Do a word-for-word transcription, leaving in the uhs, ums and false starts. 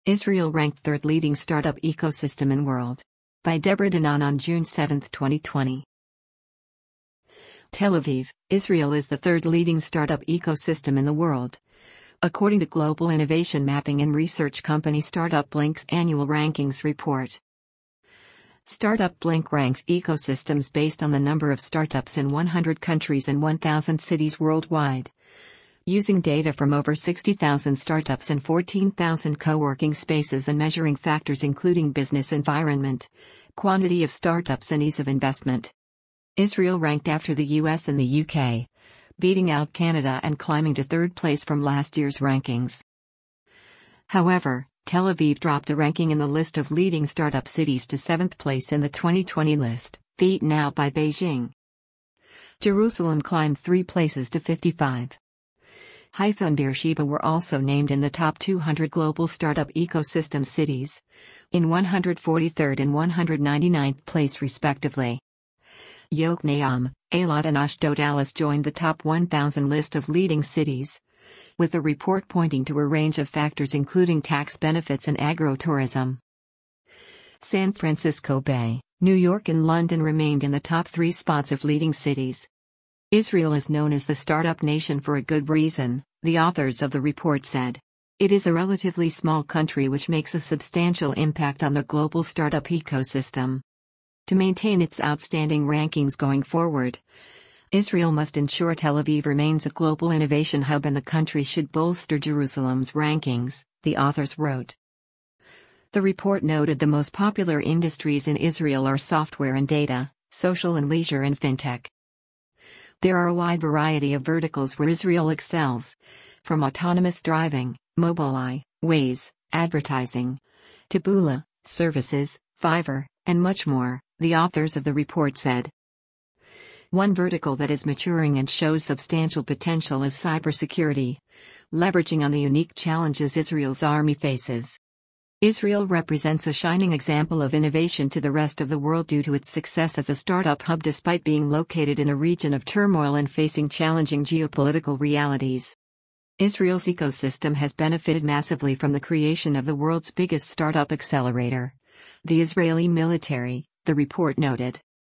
Israel ranked third leading startup ecosystem in world. By Deborah Danan on June seventh, twenty twenty. Tel Aviv, Israel is the third leading startup ecosystem in the world. According to global innovation mapping and research company Startup Blink's annual rankings report. Startup Blink ranks ecosystems based on the number of startups in one hundred countries and one thousand cities worldwide. Using data from over sixty thousand startups and fourteen thousand co-working spaces and measuring factors including business environment, quantity of startups and ease of investment. Israel ranked after the U S and the U K, beating out Canada and climbing to third place from last year's rankings. However, Tel Aviv dropped a ranking in the list of leading startup cities to seventh place in the twenty twenty list, beaten out by Beijing. Jerusalem climbed three places to fifty-five. Haifa and Beersheba were also named in the top two hundred global startup ecosystem cities, in one hundred forty-third and one hundred ninety-ninth place respectively. Yokneam, Eilat and Ashdod Alice joined the top one thousand list of leading cities, with the report pointing to a range of factors including tax benefits and agro-tourism. San Francisco Bay, New York and London remained in the top three spots of leading cities. Israel is known as the startup nation for a good reason, the authors of the report said. It is a relatively small country which makes a substantial impact on the global startup ecosystem. To maintain its outstanding rankings going forward, Israel must ensure Tel Aviv remains a global innovation hub and the country should bolster Jerusalem's rankings, the authors wrote. The report noted the most popular industries in Israel are software and data, social and leisure and fintech. There are a wide variety of verticals where Israel excels, from autonomous driving, Mobileye, Waze, advertising, Taboola, services, Fiverr, and much more, the authors of the report said. One vertical that is maturing and shows substantial potential is cybersecurity, leveraging on the unique challenges Israel's army faces. Israel represents a shining example of innovation to the rest of the world due to its success as a startup hub despite being located in a region of turmoil and facing challenging geopolitical realities. Israel's ecosystem has benefited massively from the creation of the world's biggest startup accelerator, the Israeli military, the report noted.